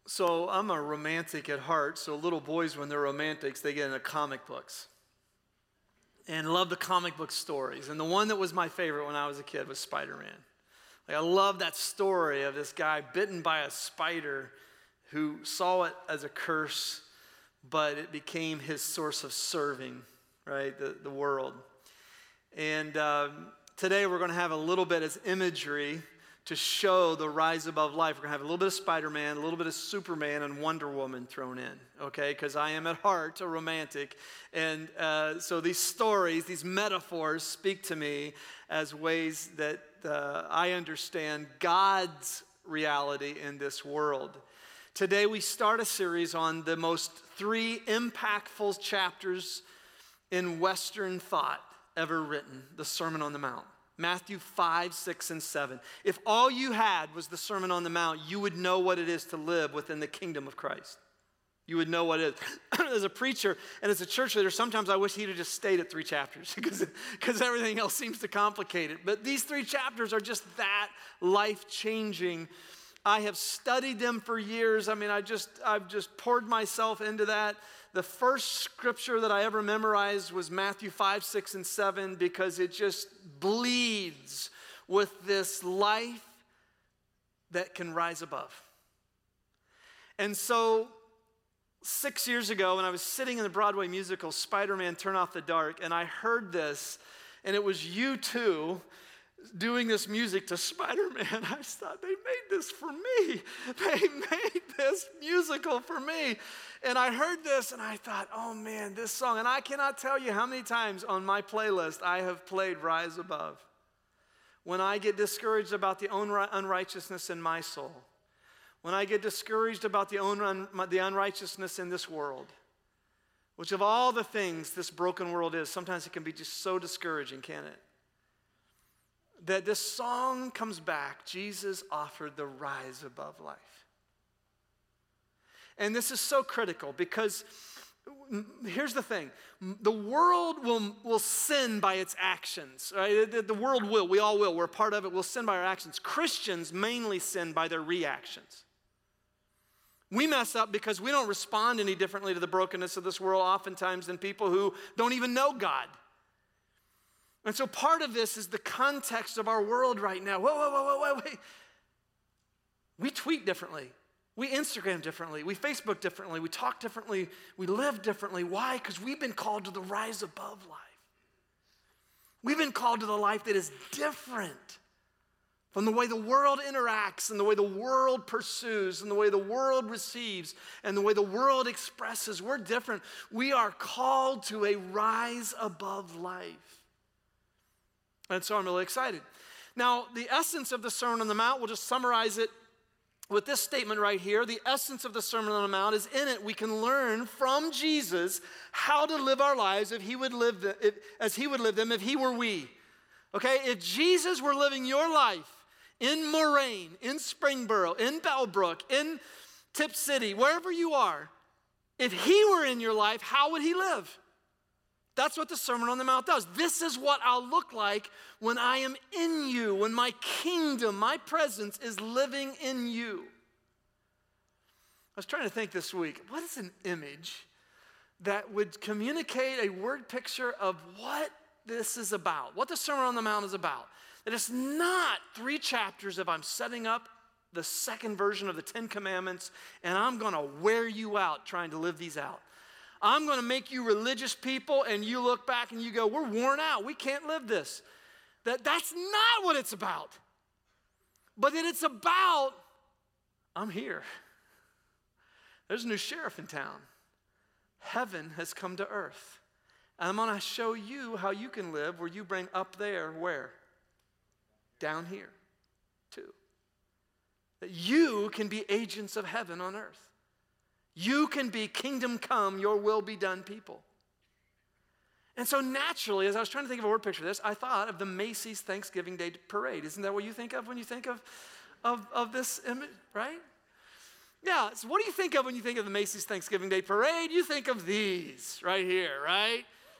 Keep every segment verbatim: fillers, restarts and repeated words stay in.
So I'm a romantic at heart, so little boys, when they're romantics, they get into comic books and love the comic book stories. And the one that was my favorite when I was a kid was Spider-Man. Like, I love that story of this guy bitten by a spider who saw it as a curse, but it became his source of serving, right, the, the world. And um, today we're going to have a little bit as imagery to show the rise above life. We're going to have a little bit of Spider-Man, a little bit of Superman, and Wonder Woman thrown in, okay? Because I am at heart a romantic. And uh, so these stories, these metaphors speak to me as ways that uh, I understand God's reality in this world. Today we start a series on the most three impactful chapters in Western thought ever written, the Sermon on the Mount. Matthew five, six, and seven. If all you had was the Sermon on the Mount, you would know what it is to live within the kingdom of Christ. You would know what it is. As a preacher and as a church leader, sometimes I wish he'd have just stayed at three chapters because, because everything else seems to complicate it. But these three chapters are just that life-changing. I have studied them for years. I mean, I just, I've just poured myself into that. The first scripture that I ever memorized was Matthew five, six, and seven because it just bleeds with this life that can rise above. And so six years ago when I was sitting in the Broadway musical Spider-Man Turn Off the Dark, and I heard this, and it was U two doing this music to Spider-Man. I just thought, they made this for me. They made this musical for me. And I heard this and I thought, oh man, this song. And I cannot tell you how many times on my playlist I have played Rise Above. When I get discouraged about the own unrighteousness in my soul. When I get discouraged about the, own un, the unrighteousness in this world. Which of all the things this broken world is, sometimes it can be just so discouraging, can't it? That this song comes back. Jesus offered the rise above life. And this is so critical because here's the thing. The world will, will sin by its actions. Right? The, the world will. We all will. We're a part of it. We'll sin by our actions. Christians mainly sin by their reactions. We mess up because we don't respond any differently to the brokenness of this world oftentimes than people who don't even know God. And so part of this is the context of our world right now. Whoa, whoa, whoa, whoa, whoa, wait. We tweet differently. We Instagram differently. We Facebook differently. We talk differently. We live differently. Why? Because we've been called to the rise above life. We've been called to the life that is different from the way the world interacts and the way the world pursues and the way the world receives and the way the world expresses. We're different. We are called to a rise above life. And so I'm really excited. Now, the essence of the Sermon on the Mount, we'll just summarize it with this statement right here. The essence of the Sermon on the Mount is in it we can learn from Jesus how to live our lives if he would live the, if, as he would live them if he were we. Okay, if Jesus were living your life in Moraine, in Springboro, in Bellbrook, in Tip City, wherever you are, if he were in your life, how would he live? That's what the Sermon on the Mount does. This is what I'll look like when I am in you, when my kingdom, my presence is living in you. I was trying to think this week, what is an image that would communicate a word picture of what this is about, what the Sermon on the Mount is about? That it's not three chapters of I'm setting up the second version of the Ten Commandments and I'm going to wear you out trying to live these out. I'm going to make you religious people, and you look back and you go, we're worn out. We can't live this. That, that's not what it's about. But that it's about, I'm here. There's a new sheriff in town. Heaven has come to earth. And I'm going to show you how you can live where you bring up there, where? Down here, too. That you can be agents of heaven on earth. You can be kingdom come, your will be done people. And so naturally, as I was trying to think of a word picture of this, I thought of the Macy's Thanksgiving Day Parade. Isn't that what you think of when you think of, of, of this image, right? Yeah, so what do you think of when you think of the Macy's Thanksgiving Day Parade? You think of these right here, right?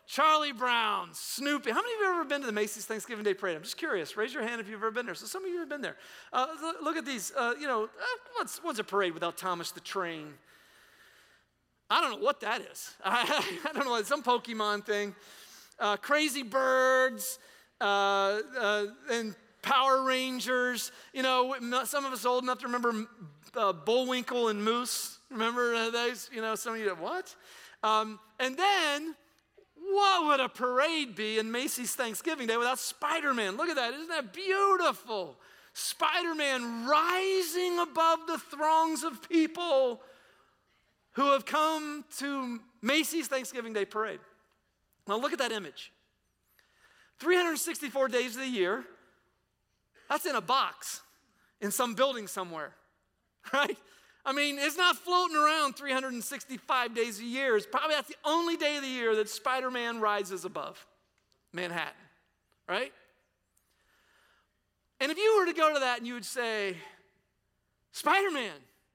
Charlie Brown, Snoopy. How many of you have ever been to the Macy's Thanksgiving Day Parade? I'm just curious. Raise your hand if you've ever been there. So some of you have been there. Uh, look at these. Uh, you know, uh, what's, what's a parade without Thomas the Train? I don't know what that is. I, I don't know. It's some Pokemon thing. Uh, Crazy Birds uh, uh, and Power Rangers. You know, some of us old enough to remember uh, Bullwinkle and Moose. Remember those? You know, some of you, what? Um, and then... what would a parade be in Macy's Thanksgiving Day without Spider-Man? Look at that. Isn't that beautiful? Spider-Man rising above the throngs of people who have come to Macy's Thanksgiving Day Parade. Now look at that image. three hundred sixty-four days of the year, that's in a box in some building somewhere, right? I mean, it's not floating around three hundred sixty-five days a year. It's probably that's the only day of the year that Spider-Man rises above Manhattan, right? And if you were to go to that and you would say, Spider-Man,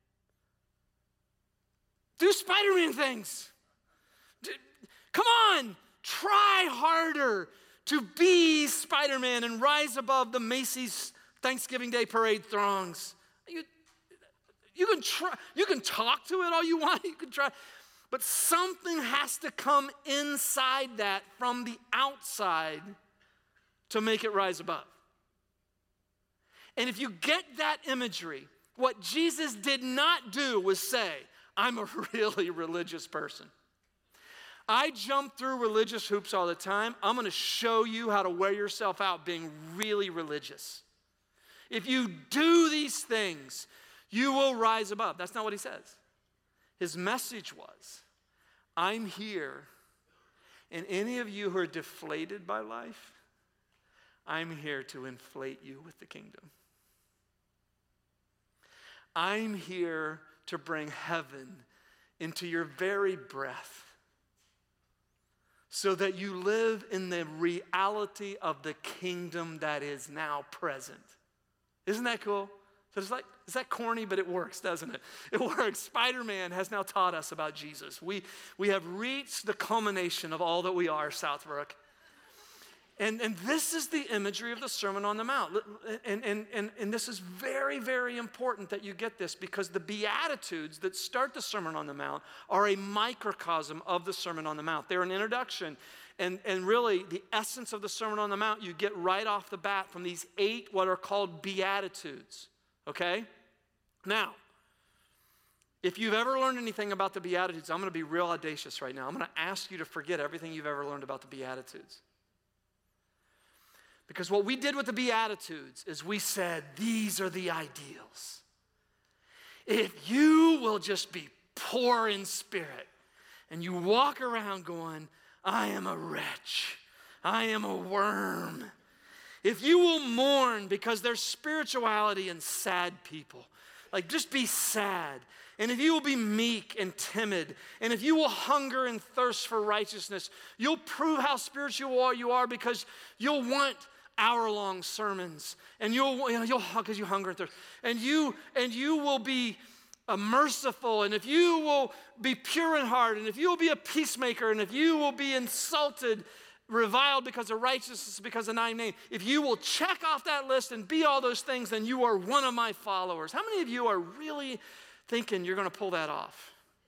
do Spider-Man things. D- Come on, try harder to be Spider-Man and rise above the Macy's Thanksgiving Day Parade throngs. You, You can try, you can talk to it all you want, you can try, but something has to come inside that from the outside to make it rise above. And if you get that imagery, what Jesus did not do was say, I'm a really religious person. I jump through religious hoops all the time. I'm going to show you how to wear yourself out being really religious. If you do these things, you will rise above. That's not what he says. His message was, I'm here, and any of you who are deflated by life, I'm here to inflate you with the kingdom. I'm here to bring heaven into your very breath so that you live in the reality of the kingdom that is now present. Isn't that cool? So it's like, is that corny? But it works, doesn't it? It works. Spider-Man has now taught us about Jesus. We, we have reached the culmination of all that we are, Southbrook. And, and this is the imagery of the Sermon on the Mount. And, and, and, and this is very, very important that you get this, because the Beatitudes that start the Sermon on the Mount are a microcosm of the Sermon on the Mount. They're an introduction. And, and really, the essence of the Sermon on the Mount, you get right off the bat from these eight what are called Beatitudes. Okay? Now, if you've ever learned anything about the Beatitudes, I'm going to be real audacious right now. I'm going to ask you to forget everything you've ever learned about the Beatitudes. Because what we did with the Beatitudes is we said, these are the ideals. If you will just be poor in spirit and you walk around going, I am a wretch, I am a worm. If you will mourn, because there's spirituality in sad people, like just be sad. And if you will be meek and timid, and if you will hunger and thirst for righteousness, you'll prove how spiritual you are, because you'll want hour-long sermons, and you'll, you know, you'll because you hunger and thirst, and you and you will be uh, merciful, and if you will be pure in heart, and if you will be a peacemaker, and if you will be insulted, reviled because of righteousness, because of my name, if you will check off that list and be all those things, then you are one of my followers. How many of you are really thinking you're going to pull that off?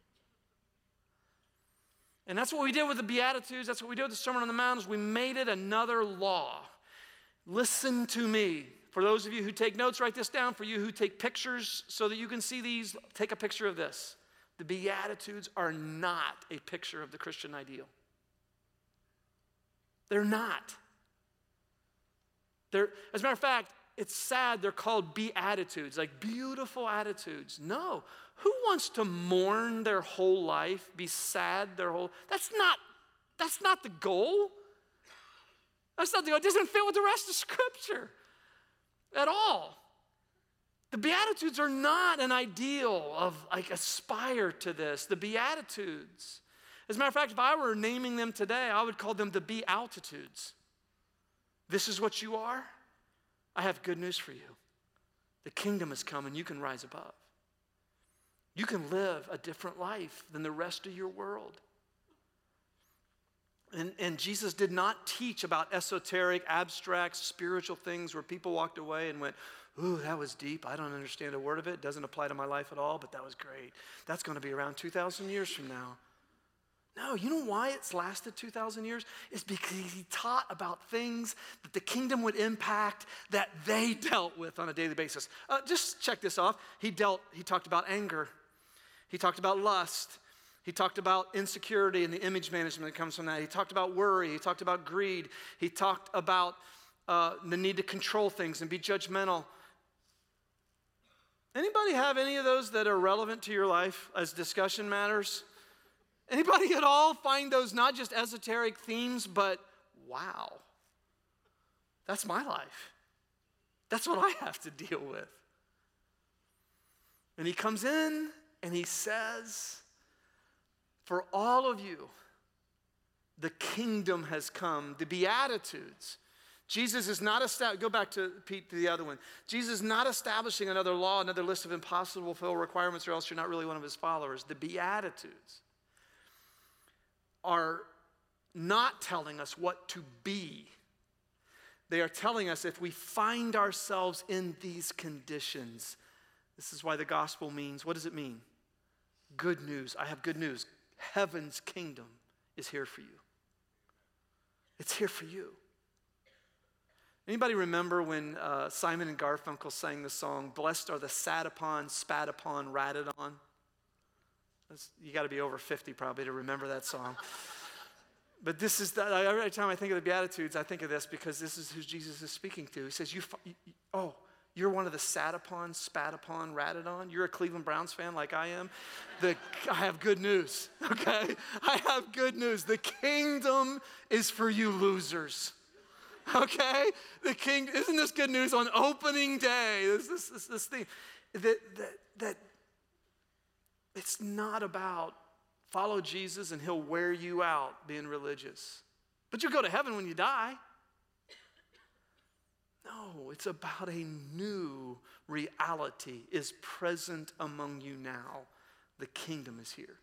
And that's what we did with the Beatitudes. That's what we did with the Sermon on the Mount, is we made it another law. Listen to me. For those of you who take notes, write this down. For you who take pictures so that you can see these, take a picture of this. The Beatitudes are not a picture of the Christian ideal. They're not. They're, as a matter of fact, it's sad they're called Beatitudes, like beautiful attitudes. No. Who wants to mourn their whole life, be sad their whole, that's not, that's not the goal. That's not the goal. It doesn't fit with the rest of Scripture at all. The Beatitudes are not an ideal of like aspire to this. The Beatitudes, as a matter of fact, if I were naming them today, I would call them the Beatitudes. This is what you are. I have good news for you. The kingdom has come and you can rise above. You can live a different life than the rest of your world. And, and Jesus did not teach about esoteric, abstract, spiritual things where people walked away and went, ooh, that was deep. I don't understand a word of it. It doesn't apply to my life at all, but that was great. That's going to be around two thousand years from now. No, you know why it's lasted two thousand years? It's because he taught about things that the kingdom would impact that they dealt with on a daily basis. Uh, just check this off. He dealt, he talked about anger. He talked about lust. He talked about insecurity and the image management that comes from that. He talked about worry. He talked about greed. He talked about uh, the need to control things and be judgmental. Anybody have any of those that are relevant to your life as discussion matters? Anybody at all find those not just esoteric themes, but wow, that's my life. That's what I have to deal with. And he comes in and he says, for all of you, the kingdom has come. The Beatitudes. Jesus is not establishing, go back to Pete, to the other one. Jesus is not establishing another law, another list of impossible to fulfill requirements, or else you're not really one of his followers. The Beatitudes are not telling us what to be. They are telling us if we find ourselves in these conditions, this is why the gospel means, what does it mean? Good news. I have good news. Heaven's kingdom is here for you. It's here for you. Anybody remember when uh, Simon and Garfunkel sang the song, "Blessed are the sat upon, spat upon, ratted on"? That's, you got to be over fifty probably to remember that song. But this is, the, every time I think of the Beatitudes, I think of this because this is who Jesus is speaking to. He says, you, you, oh, you're one of the sat upon, spat upon, ratted on. You're a Cleveland Browns fan like I am. The, I have good news, okay? I have good news. The kingdom is for you losers, okay? The king, isn't this good news on opening day? This, this, this, this thing that, that, that it's not about follow Jesus and he'll wear you out being religious. But you'll go to heaven when you die. No, it's about a new reality is present among you now. The kingdom is here.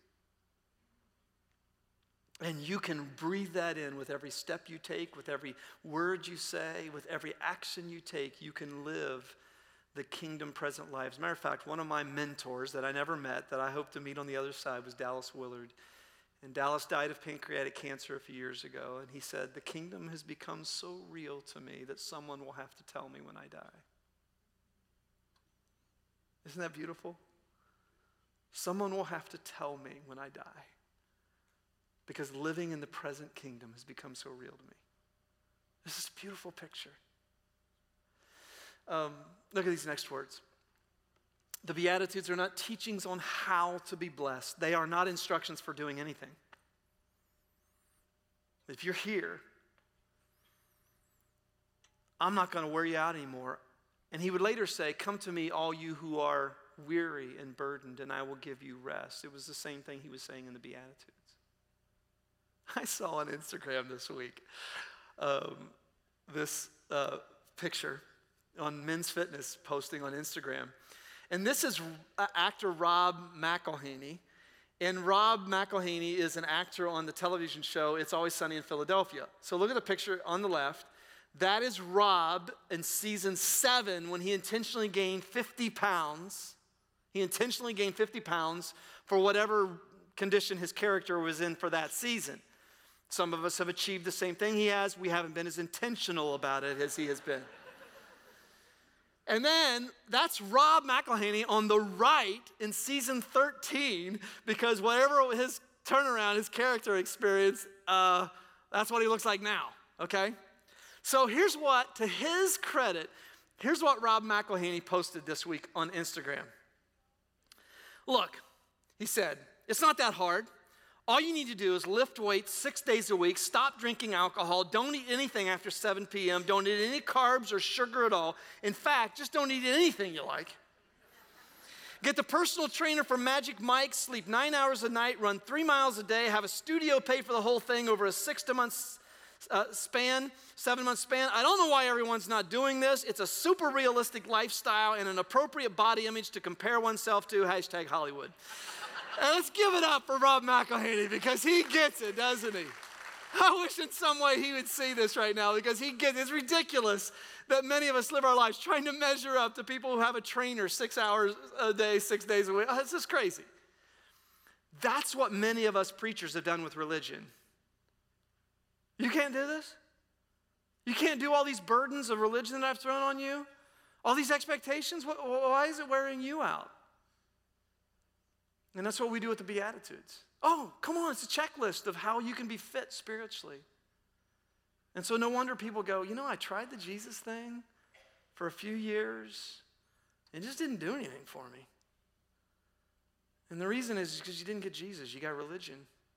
And you can breathe that in with every step you take, with every word you say, with every action you take. You can live the kingdom present life. As a matter of fact, one of my mentors that I never met, that I hope to meet on the other side, was Dallas Willard. And Dallas died of pancreatic cancer a few years ago. And he said, the kingdom has become so real to me that someone will have to tell me when I die. Isn't that beautiful? Someone will have to tell me when I die. Because living in the present kingdom has become so real to me. This is a beautiful picture. Um, look at these next words. The Beatitudes are not teachings on how to be blessed. They are not instructions for doing anything. If you're here, I'm not going to wear you out anymore. And he would later say, come to me, all you who are weary and burdened, and I will give you rest. It was the same thing he was saying in the Beatitudes. I saw on Instagram this week um, this uh, picture on Men's Fitness posting on Instagram. And this is actor Rob McElhenney. And Rob McElhenney is an actor on the television show It's Always Sunny in Philadelphia. So look at the picture on the left. That is Rob in season seven when he intentionally gained fifty pounds. He intentionally gained fifty pounds for whatever condition his character was in for that season. Some of us have achieved the same thing he has. We haven't been as intentional about it as he has been. And then that's Rob McElhenney on the right in season thirteen, because whatever his turnaround, his character experience, uh, that's what he looks like now, okay? So here's what, to his credit, here's what Rob McElhenney posted this week on Instagram. Look, he said, it's not that hard. All you need to do is lift weights six days a week, stop drinking alcohol, don't eat anything after seven p.m., don't eat any carbs or sugar at all. In fact, just don't eat anything you like. Get the personal trainer from Magic Mike, sleep nine hours a night, run three miles a day, have a studio pay for the whole thing over a six-month uh, span, seven-month span. I don't know why everyone's not doing this. It's a super realistic lifestyle and an appropriate body image to compare oneself to, hashtag Hollywood. And let's give it up for Rob McElhenney because he gets it, doesn't he? I wish in some way he would see this right now because he gets, it's ridiculous that many of us live our lives trying to measure up to people who have a trainer six hours a day, six days a week. Oh, it's just crazy. That's what many of us preachers have done with religion. You can't do this? You can't do all these burdens of religion that I've thrown on you? All these expectations? Why is it wearing you out? And that's what we do with the Beatitudes. Oh, come on, it's a checklist of how you can be fit spiritually. And so no wonder people go, you know, I tried the Jesus thing for a few years. It just didn't do anything for me. And the reason is because you didn't get Jesus, you got religion.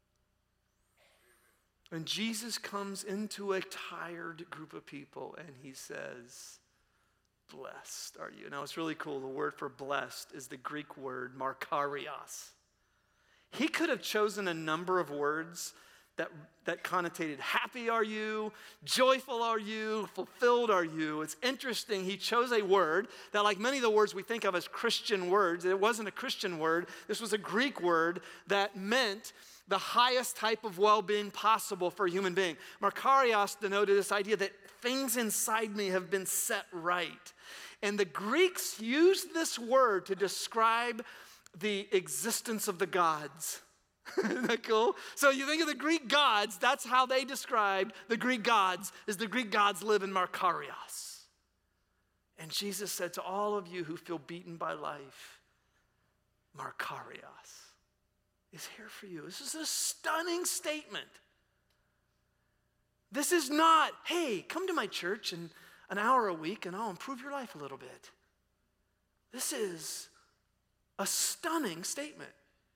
And Jesus comes into a tired group of people and he says, blessed are you. Now it's really cool. The word for blessed is the Greek word makarios. He could have chosen a number of words that, that connotated happy are you, joyful are you, fulfilled are you. It's interesting. He chose a word that, like many of the words we think of as Christian words, it wasn't a Christian word. This was a Greek word that meant the highest type of well-being possible for a human being. Makarios denoted this idea that things inside me have been set right. And the Greeks used this word to describe the existence of the gods. Isn't that cool? So you think of the Greek gods, that's how they described the Greek gods, is the Greek gods live in Makarios. And Jesus said to all of you who feel beaten by life, Makarios is here for you. This is a stunning statement. This is not, hey, come to my church in an hour a week and I'll improve your life a little bit. This is a stunning statement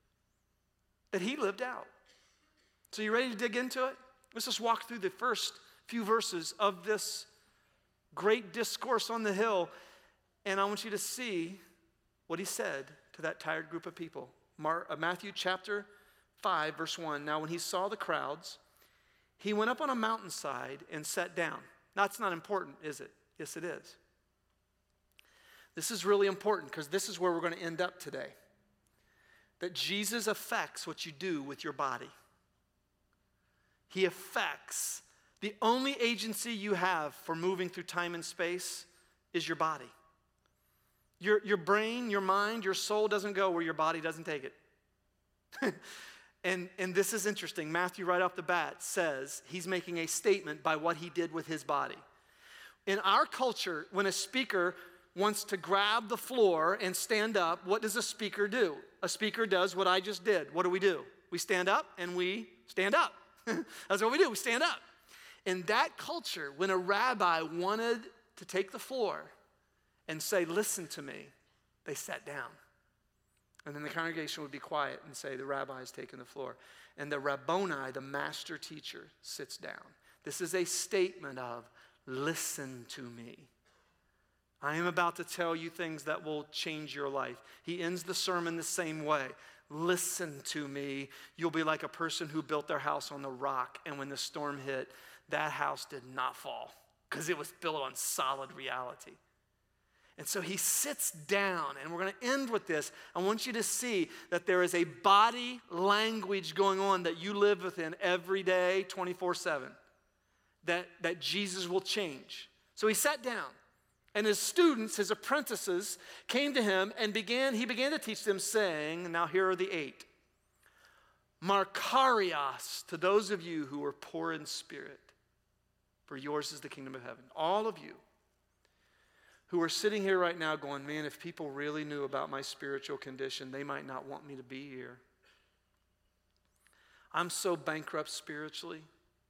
that he lived out. So you ready to dig into it? Let's just walk through the first few verses of this great discourse on the hill, and I want you to see what he said to that tired group of people. Mark, uh, Matthew chapter five, verse one. Now when he saw the crowds, he went up on a mountainside and sat down. Now, that's not important, is it? Yes, it is. This is really important because this is where we're going to end up today. That Jesus affects what you do with your body. He affects, the only agency you have for moving through time and space is your body. Your, your brain, your mind, your soul doesn't go where your body doesn't take it. and, and this is interesting. Matthew, right off the bat, says he's making a statement by what he did with his body. In our culture, when a speaker wants to grab the floor and stand up, what does a speaker do? A speaker does what I just did. What do we do? We stand up and we stand up. That's what we do. We stand up. In that culture, when a rabbi wanted to take the floor and say, listen to me, they sat down. And then the congregation would be quiet and say, the rabbi has taken the floor. And the Rabboni, the master teacher, sits down. This is a statement of, listen to me. I am about to tell you things that will change your life. He ends the sermon the same way. Listen to me. You'll be like a person who built their house on the rock, and when the storm hit, that house did not fall because it was built on solid reality. And so he sits down, and we're going to end with this. I want you to see that there is a body language going on that you live within every day, twenty-four seven, that, that Jesus will change. So he sat down. And his students, his apprentices, came to him and began, he began to teach them, saying, now here are the eight. Makarios, to those of you who are poor in spirit, for yours is the kingdom of heaven. All of you who are sitting here right now going, man, if people really knew about my spiritual condition, they might not want me to be here. I'm so bankrupt spiritually.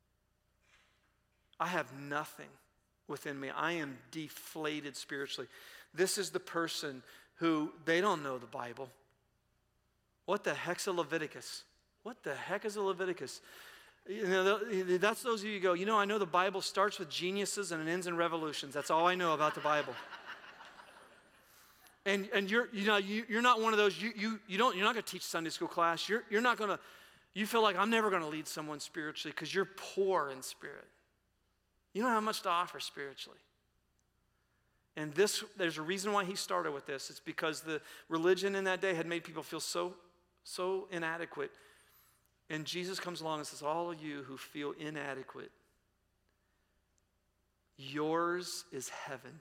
I have nothing within me. I am deflated spiritually. This is the person who, they don't know the Bible. What the heck's a Leviticus? What the heck is a Leviticus? You know, that's those of you who go, you know, I know the Bible starts with geniuses and it ends in revolutions. That's all I know about the Bible. and and you're you know you, you're not one of those. You you you don't. You're not going to teach Sunday school class. You're you're not going to. You feel like I'm never going to lead someone spiritually because you're poor in spirit. You don't have much to offer spiritually. And this, there's a reason why he started with this. It's because the religion in that day had made people feel so, so inadequate. And Jesus comes along and says, all of you who feel inadequate, yours is heaven.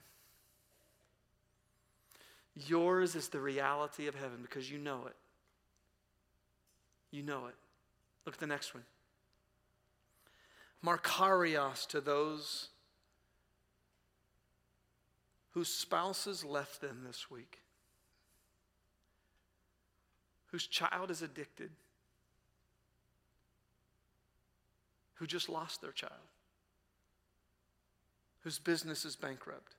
Yours is the reality of heaven because you know it. You know it. Look at the next one. Makarios to those whose spouses left them this week, whose child is addicted, who just lost their child, whose business is bankrupt,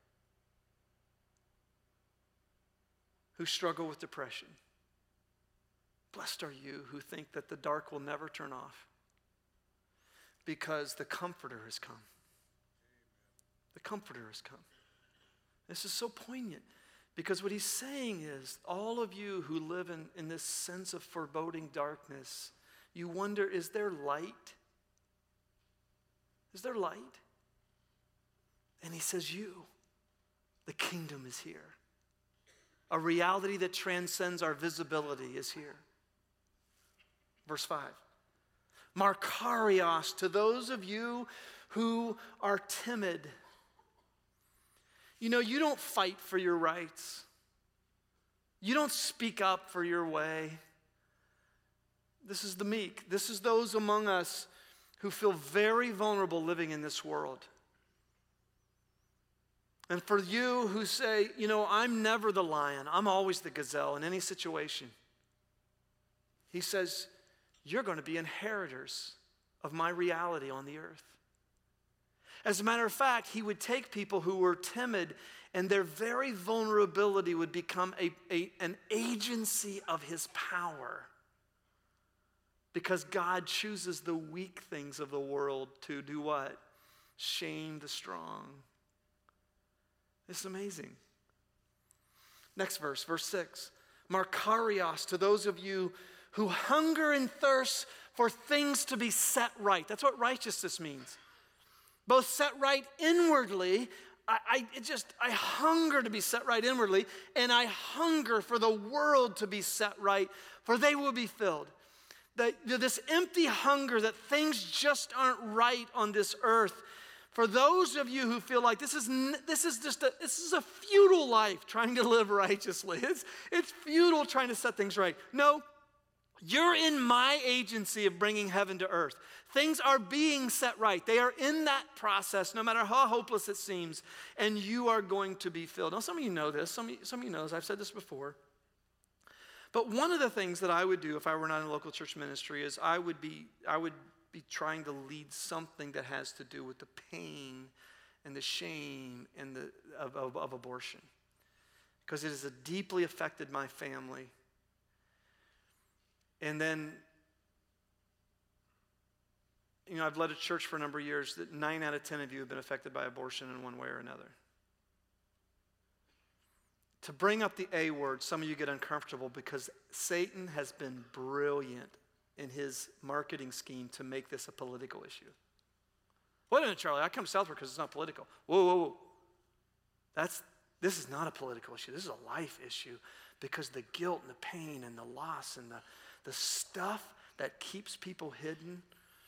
who struggle with depression. Blessed are you who think that the dark will never turn off because the Comforter has come. The Comforter has come. This is so poignant because what he's saying is all of you who live in, in this sense of foreboding darkness, you wonder, is there light? Is there light? And he says, you, the kingdom is here. A reality that transcends our visibility is here. Verse five. Makarios to those of you who are timid. You know, you don't fight for your rights. You don't speak up for your way. This is the meek. This is those among us who feel very vulnerable living in this world. And for you who say, you know, I'm never the lion, I'm always the gazelle in any situation. He says, you're going to be inheritors of my reality on the earth. As a matter of fact, he would take people who were timid and their very vulnerability would become a, a, an agency of his power. Because God chooses the weak things of the world to do what? Shame the strong. It's amazing. Next verse, verse six. Makarios to those of you who hunger and thirst for things to be set right. That's what righteousness means. Both set right inwardly. I, I it just I hunger to be set right inwardly, and I hunger for the world to be set right, for they will be filled. The, this empty hunger that things just aren't right on this earth. For those of you who feel like this is this is just a this is a futile life trying to live righteously. It's it's futile trying to set things right. No, you're in my agency of bringing heaven to earth. Things are being set right. They are in that process, no matter how hopeless it seems, and you are going to be filled. Now, some of you know this. Some of you, some of you know this. I've said this before. But one of the things that I would do if I were not in a local church ministry is I would be I would be trying to lead something that has to do with the pain and the shame and the of, of, of abortion, because it has deeply affected my family. And then, you know, I've led a church for a number of years that nine out of ten of you have been affected by abortion in one way or another. To bring up the A word, some of you get uncomfortable because Satan has been brilliant in his marketing scheme to make this a political issue. Wait a minute, Charlie, I come to Southport because it's not political. Whoa, whoa, whoa. That's, this is not a political issue. This is a life issue because the guilt and the pain and the loss and the, the stuff that keeps people hidden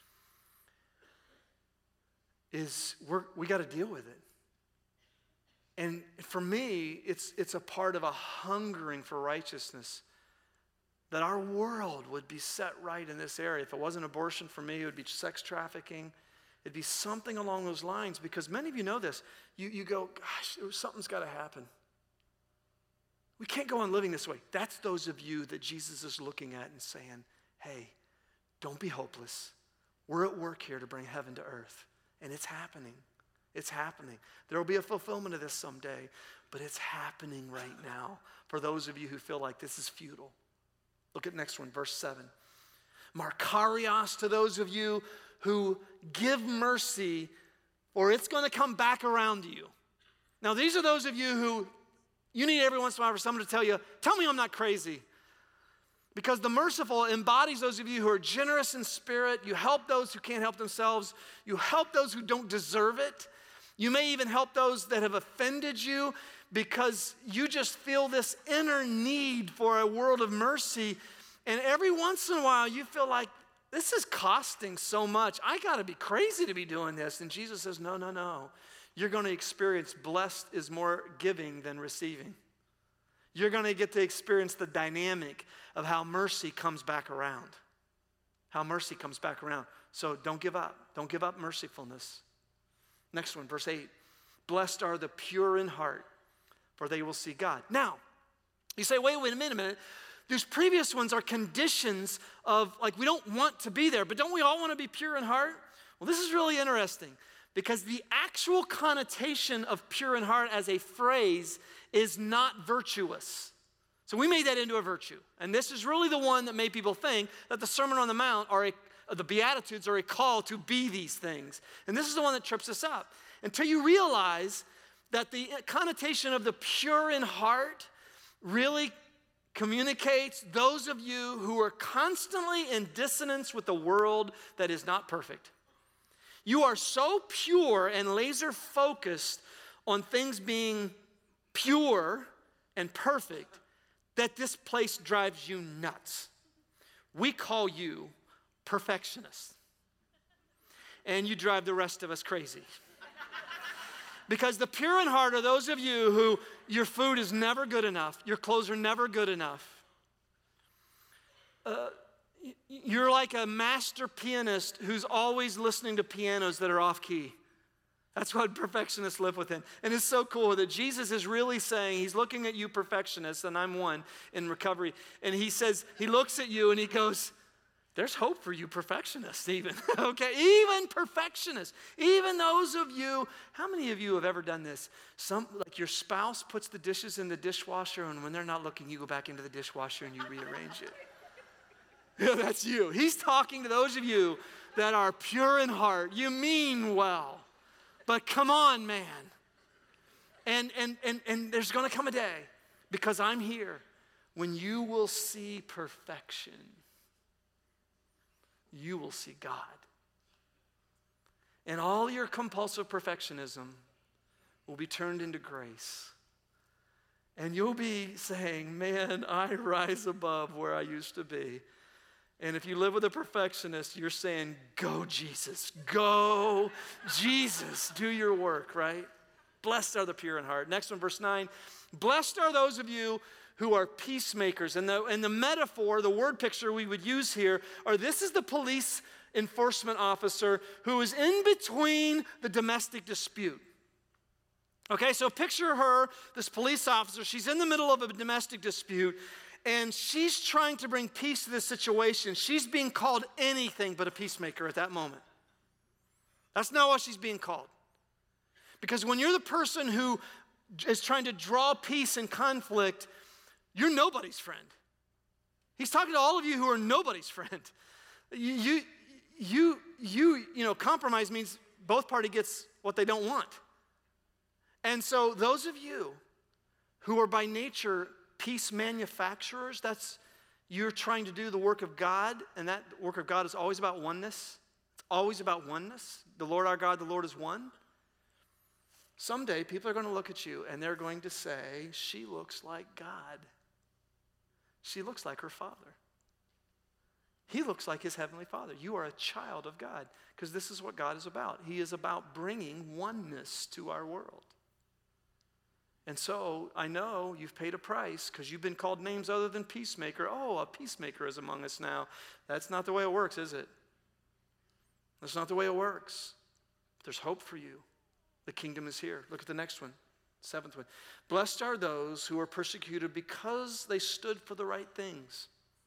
is, we're, we got to deal with it. And for me, it's, it's a part of a hungering for righteousness, that our world would be set right in this area. If it wasn't abortion for me, it would be sex trafficking. It'd be something along those lines, because many of you know this. You, you go, gosh, something's got to happen. We can't go on living this way. That's those of you that Jesus is looking at and saying, hey, don't be hopeless. We're at work here to bring heaven to earth, and it's happening. It's happening. There will be a fulfillment of this someday, but it's happening right now for those of you who feel like this is futile. Look at the next one, verse seven. Makarios to those of you who give mercy, or it's going to come back around to you. Now, these are those of you who you need every once in a while for someone to tell you, tell me I'm not crazy. Because the merciful embodies those of you who are generous in spirit. You help those who can't help themselves. You help those who don't deserve it. You may even help those that have offended you because you just feel this inner need for a world of mercy. And every once in a while, you feel like this is costing so much. I got to be crazy to be doing this. And Jesus says, no, no, no. You're going to experience blessed is more giving than receiving. You're going to get to experience the dynamic of how mercy comes back around. How mercy comes back around. So don't give up. Don't give up mercifulness. Next one, verse eight. Blessed are the pure in heart, for they will see God. Now, you say, wait, wait a minute, a minute. These previous ones are conditions of, like, we don't want to be there, but don't we all want to be pure in heart? Well, this is really interesting because the actual connotation of pure in heart as a phrase is not virtuous. So we made that into a virtue. And this is really the one that made people think that the Sermon on the Mount or a, the Beatitudes are a call to be these things. And this is the one that trips us up. Until you realize that the connotation of the pure in heart really communicates those of you who are constantly in dissonance with the world that is not perfect. You are so pure and laser focused on things being pure and perfect that this place drives you nuts. We call you perfectionists. And you drive the rest of us crazy. Because the pure in heart are those of you who your food is never good enough, your clothes are never good enough. Uh, you're like a master pianist who's always listening to pianos that are off key. That's what perfectionists live within. And it's so cool that Jesus is really saying, he's looking at you perfectionists, and I'm one in recovery. And he says, he looks at you and he goes, there's hope for you perfectionists even, okay? Even perfectionists, even those of you, how many of you have ever done this? Some, like your spouse puts the dishes in the dishwasher and when they're not looking, you go back into the dishwasher and you rearrange it. Yeah, that's you. He's talking to those of you that are pure in heart. You mean well, but come on, man. And, and, and, and there's gonna come a day, because I'm here, when you will see perfection. You will see God. And all your compulsive perfectionism will be turned into grace. And you'll be saying, man, I rise above where I used to be. And if you live with a perfectionist, you're saying, go Jesus, go Jesus, do your work, right? Blessed are the pure in heart. Next one, verse nine. Blessed are those of you who are peacemakers. And the, and the metaphor, the word picture we would use here, are this is the police enforcement officer who is in between the domestic dispute. Okay, so picture her, this police officer, she's in the middle of a domestic dispute, and she's trying to bring peace to this situation. She's being called anything but a peacemaker at that moment. That's not what she's being called. Because when you're the person who is trying to draw peace in conflict, you're nobody's friend. He's talking to all of you who are nobody's friend. You, you, you, you, you know, compromise means both party gets what they don't want. And so those of you who are by nature peace manufacturers, that's, you're trying to do the work of God, and that work of God is always about oneness. It's always about oneness. The Lord our God, the Lord is one. Someday people are going to look at you and they're going to say, she looks like God. She looks like her Father. He looks like his heavenly Father. You are a child of God, because this is what God is about. He is about bringing oneness to our world. And so I know you've paid a price because you've been called names other than peacemaker. Oh, a peacemaker is among us now. That's not the way it works, is it? That's not the way it works. There's hope for you. The kingdom is here. Look at the next one, seventh one. Blessed are those who are persecuted because they stood for the right things.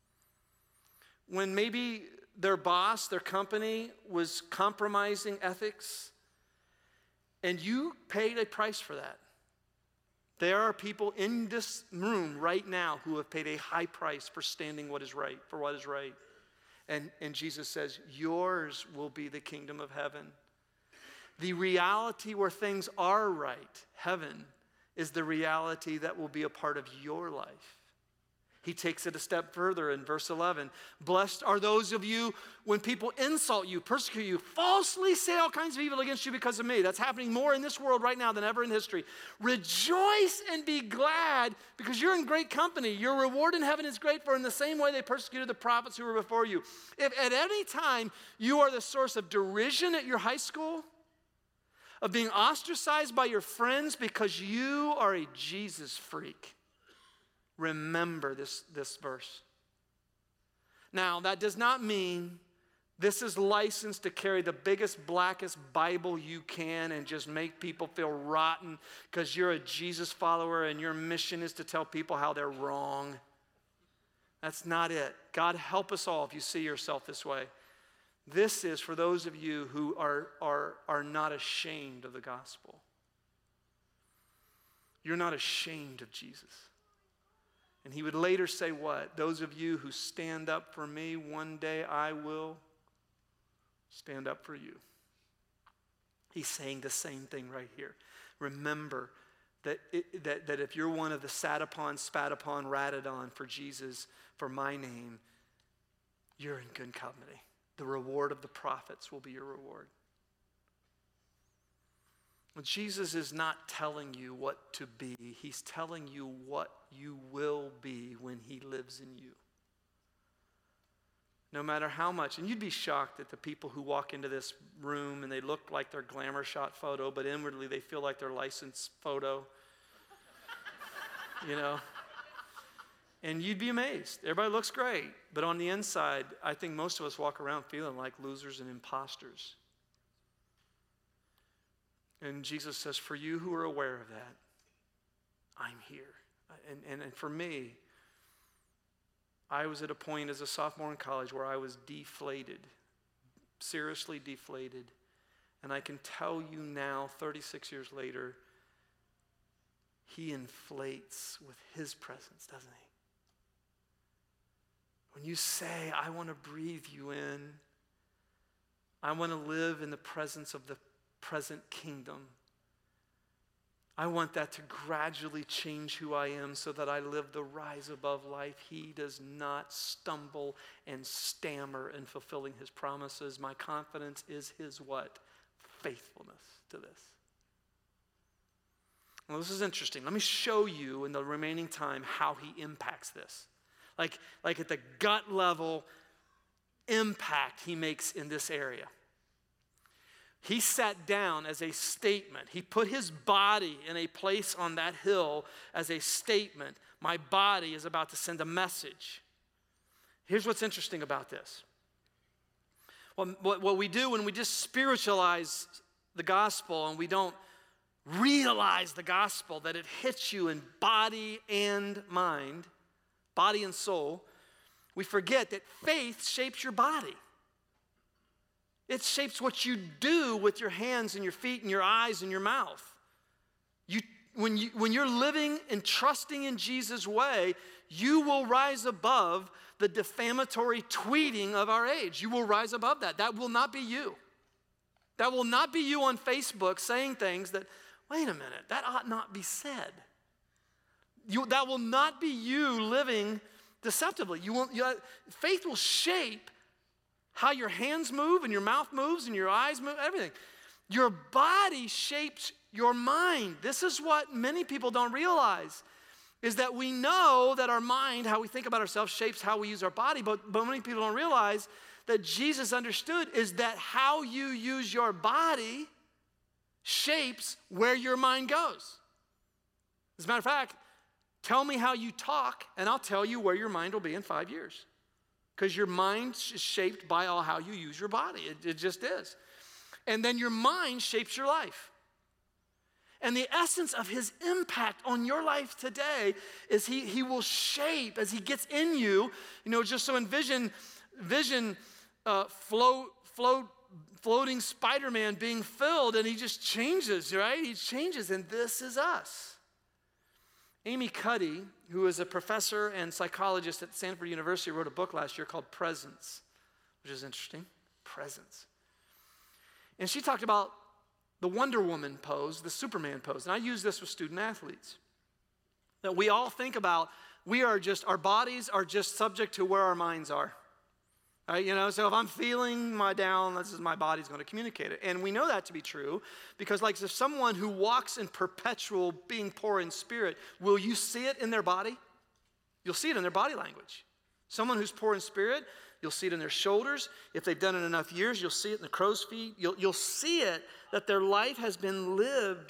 When maybe their boss, their company was compromising ethics, and you paid a price for that. There are people in this room right now who have paid a high price for standing what is right, for what is right. And, and Jesus says, yours will be the kingdom of heaven. The reality where things are right, heaven, is the reality that will be a part of your life. He takes it a step further in verse eleven. Blessed are those of you when people insult you, persecute you, falsely say all kinds of evil against you because of me. That's happening more in this world right now than ever in history. Rejoice and be glad because you're in great company. Your reward in heaven is great, for in the same way they persecuted the prophets who were before you. If at any time you are the source of derision at your high school, of being ostracized by your friends because you are a Jesus freak, remember this, this verse. Now, that does not mean this is licensed to carry the biggest, blackest Bible you can and just make people feel rotten because you're a Jesus follower and your mission is to tell people how they're wrong. That's not it. God help us all if you see yourself this way. This is for those of you who are, are, are not ashamed of the gospel. You're not ashamed of Jesus. And he would later say what? Those of you who stand up for me, one day I will stand up for you. He's saying the same thing right here. Remember that, it, that, that if you're one of the sat upon, spat upon, ratted on for Jesus, for my name, you're in good company. The reward of the prophets will be your reward. Jesus is not telling you what to be. He's telling you what you will be when he lives in you. No matter how much, and you'd be shocked at the people who walk into this room and they look like their glamour shot photo, but inwardly they feel like their license photo. You know? And you'd be amazed. Everybody looks great, but on the inside, I think most of us walk around feeling like losers and imposters. And Jesus says, for you who are aware of that, I'm here. And, and, and for me, I was at a point as a sophomore in college where I was deflated, seriously deflated. And I can tell you now, thirty-six years later, he inflates with his presence, doesn't he? When you say, I want to breathe you in, I want to live in the presence of the present kingdom. I want that to gradually change who I am so that I live the rise above life. He does not stumble and stammer in fulfilling his promises. My confidence is his what? Faithfulness to this. Well, this is interesting. Let me show you in the remaining time how he impacts this. Like, like at the gut level impact he makes in this area. He sat down as a statement. He put his body in a place on that hill as a statement. My body is about to send a message. Here's what's interesting about this. Well, what, what we do when we just spiritualize the gospel and we don't realize the gospel, that it hits you in body and mind, body and soul, we forget that faith shapes your body. It shapes what you do with your hands and your feet and your eyes and your mouth. You, when, you, when you're living and trusting in Jesus' way, you will rise above the defamatory tweeting of our age. You will rise above that. That will not be you. That will not be you on Facebook saying things that, wait a minute, that ought not be said. You, that will not be you living deceptively. You will, you, faith will shape how your hands move and your mouth moves and your eyes move, everything. Your body shapes your mind. This is what many people don't realize, is that we know that our mind, how we think about ourselves, shapes how we use our body, but, but many people don't realize that Jesus understood is that how you use your body shapes where your mind goes. As a matter of fact, tell me how you talk, and I'll tell you where your mind will be in five years. Because your mind is shaped by all how you use your body. It, it just is. And then your mind shapes your life. And the essence of his impact on your life today is he, he will shape as he gets in you. You know, just so envision, vision, uh, float, float, floating Spider-Man being filled, and he just changes, right? He changes, and this is us. Amy Cuddy, who is a professor and psychologist at Stanford University, wrote a book last year called Presence, which is interesting. Presence. And she talked about the Wonder Woman pose, the Superman pose. And I use this with student athletes. That we all think about we are just, our bodies are just subject to where our minds are. Right, you know, so if I'm feeling my down, this is my body's going to communicate it. And we know that to be true because like if someone who walks in perpetual being poor in spirit, will you see it in their body? You'll see it in their body language. Someone who's poor in spirit, you'll see it in their shoulders. If they've done it enough years, you'll see it in the crow's feet. You'll, you'll see it that their life has been lived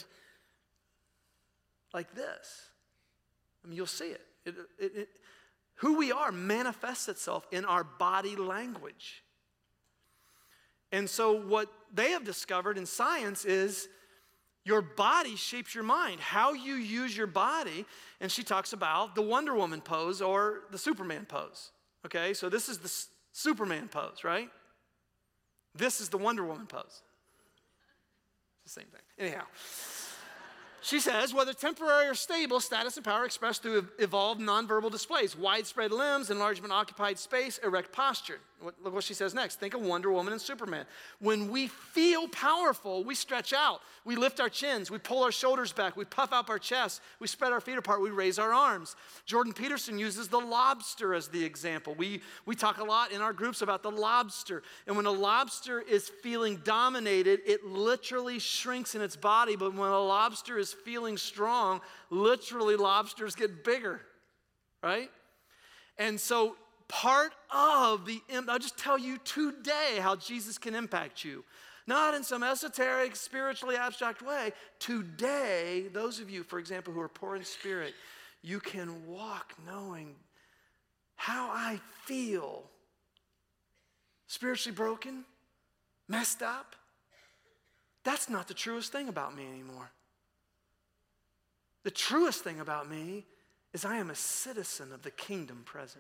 like this. I mean, you'll see it. It, it, it Who we are manifests itself in our body language. And so what they have discovered in science is your body shapes your mind, how you use your body. And she talks about the Wonder Woman pose or the Superman pose. Okay, so this is the S- Superman pose, right? This is the Wonder Woman pose. It's the same thing. Anyhow. She says, whether temporary or stable, status and power expressed through evolved nonverbal displays, widespread limbs, enlargement of occupied space, erect posture. Look what she says next. Think of Wonder Woman and Superman. When we feel powerful, we stretch out. We lift our chins. We pull our shoulders back. We puff up our chests. We spread our feet apart. We raise our arms. Jordan Peterson uses the lobster as the example. We, we talk a lot in our groups about the lobster. And when a lobster is feeling dominated, it literally shrinks in its body. But when a lobster is feeling strong, literally lobsters get bigger, right? And so part of the, I'll just tell you today how Jesus can impact you. Not in some esoteric, spiritually abstract way. Today, those of you, for example, who are poor in spirit, you can walk knowing how I feel. Spiritually broken, messed up. That's not the truest thing about me anymore. The truest thing about me is I am a citizen of the kingdom present.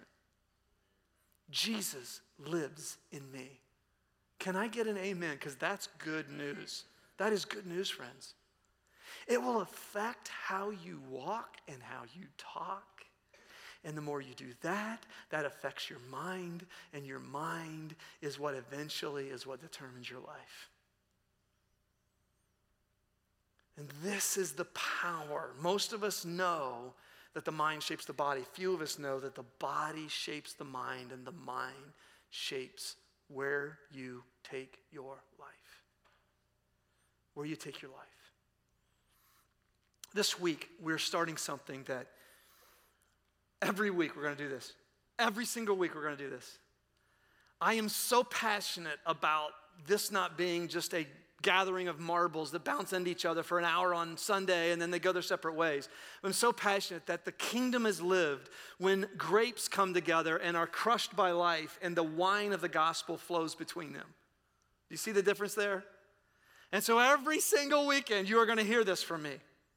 Jesus lives in me. Can I get an amen? Because that's good news. That is good news, friends. It will affect how you walk and how you talk. And the more you do that, that affects your mind. And your mind is what eventually is what determines your life. And this is the power. Most of us know that the mind shapes the body. Few of us know that the body shapes the mind and the mind shapes where you take your life. Where you take your life. This week, we're starting something that every week we're going to do this. Every single week we're going to do this. I am so passionate about this not being just a gathering of marbles that bounce into each other for an hour on Sunday and then they go their separate ways. I'm so passionate that the kingdom is lived when grapes come together and are crushed by life and the wine of the gospel flows between them. Do you see the difference there? And so every single weekend you are going to hear this from me.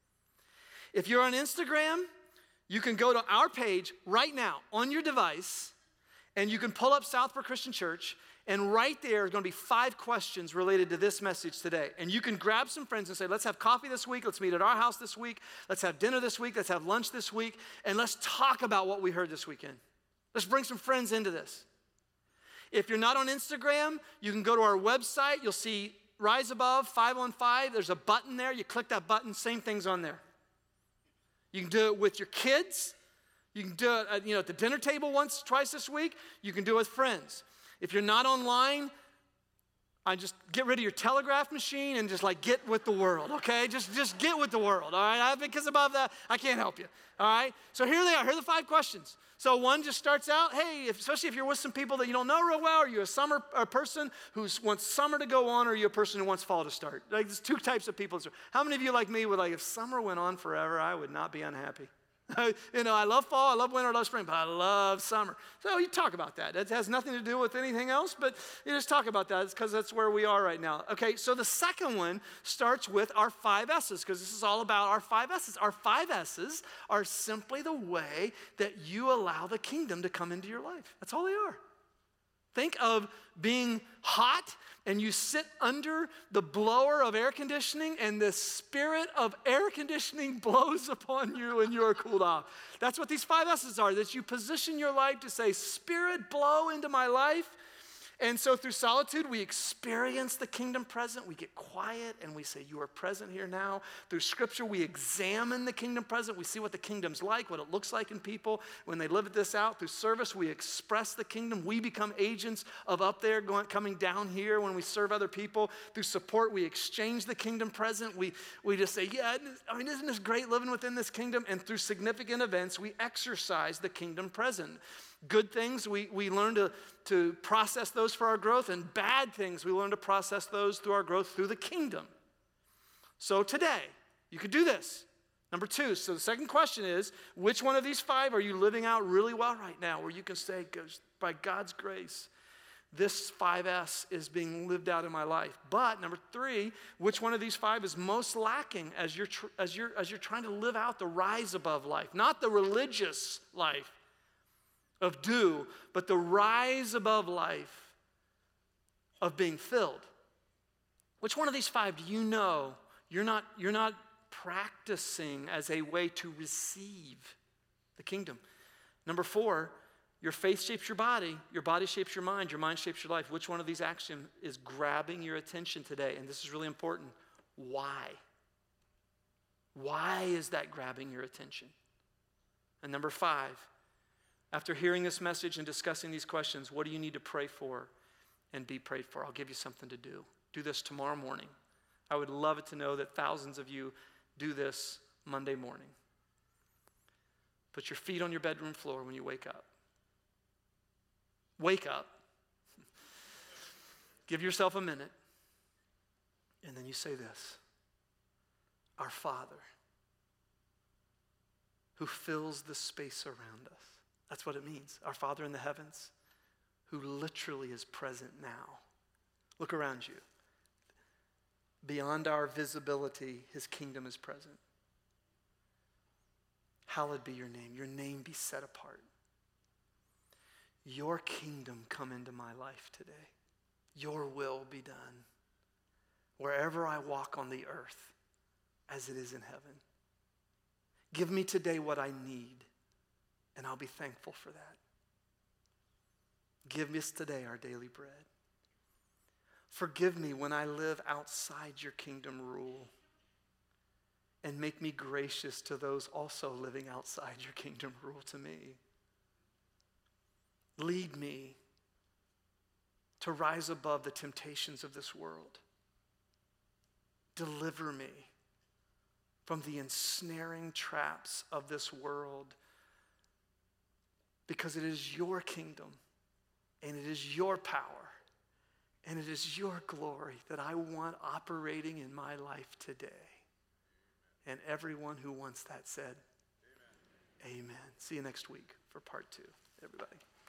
If you're on Instagram, you can go to our page right now on your device and you can pull up Southport Christian Church. And right there are going to be five questions related to this message today. And you can grab some friends and say, let's have coffee this week. Let's meet at our house this week. Let's have dinner this week. Let's have lunch this week. And let's talk about what we heard this weekend. Let's bring some friends into this. If you're not on Instagram, you can go to our website. You'll see Rise Above five one five. There's a button there. You click that button. Same thing's on there. You can do it with your kids. You can do it at, you know, at the dinner table once, twice this week. You can do it with friends. If you're not online, I just get rid of your telegraph machine and just like get with the world, okay? Just, just get with the world, all right? I, because above that, I can't help you, all right? So here they are. Here are the five questions. So one just starts out, hey, if, especially if you're with some people that you don't know real well, are you a summer a person who wants summer to go on, or are you a person who wants fall to start? Like there's two types of people. How many of you like me would like, if summer went on forever, I would not be unhappy? You know, I love fall, I love winter, I love spring, but I love summer. So you talk about that. It has nothing to do with anything else, but you just talk about that. It's because that's where we are right now. Okay, so the second one starts with our five S's, because this is all about our five S's. Our five S's are simply the way that you allow the kingdom to come into your life. That's all they are. Think of being hot and you sit under the blower of air conditioning and the spirit of air conditioning blows upon you and you are cooled off. That's what these five S's are, that you position your life to say, Spirit, blow into my life And so through solitude, we experience the kingdom present. We get quiet and we say, you are present here now. Through scripture, we examine the kingdom present. We see what the kingdom's like, what it looks like in people when they live this out. Through service, we express the kingdom. We become agents of up there going, coming down here when we serve other people. Through support, we exchange the kingdom present. We, we just say, yeah, I mean, isn't this great living within this kingdom? And through significant events, we exercise the kingdom present. Good things, we, we learn to, to process those for our growth, and bad things, we learn to process those through our growth through the kingdom. So today, you could do this. Number two, so the second question is, which one of these five are you living out really well right now, where you can say, by God's grace, this five S is being lived out in my life. But number three, which one of these five is most lacking as you're, tr- as you're, as you're trying to live out the rise above life, not the religious life of do, but the rise above life of being filled. Which one of these five do you know you're not, you're not practicing as a way to receive the kingdom? Number four, your faith shapes your body, your body shapes your mind, your mind shapes your life. Which one of these actions is grabbing your attention today? And this is really important. Why? Why is that grabbing your attention? And number five, after hearing this message and discussing these questions, what do you need to pray for and be prayed for? I'll give you something to do. Do this tomorrow morning. I would love it to know that thousands of you do this Monday morning. Put your feet on your bedroom floor when you wake up. Wake up. Give yourself a minute. And then you say this. Our Father, who fills the space around us. That's what it means. Our Father in the heavens, who literally is present now. Look around you. Beyond our visibility, his kingdom is present. Hallowed be your name. Your name be set apart. Your kingdom come into my life today. Your will be done. Wherever I walk on the earth, as it is in heaven. Give me today what I need. And I'll be thankful for that. Give us today our daily bread. Forgive me when I live outside your kingdom rule. And make me gracious to those also living outside your kingdom rule to me. Lead me to rise above the temptations of this world. Deliver me from the ensnaring traps of this world. Because it is your kingdom, and it is your power, and it is your glory that I want operating in my life today. And everyone who wants that said, amen. Amen. See you next week for part two, everybody.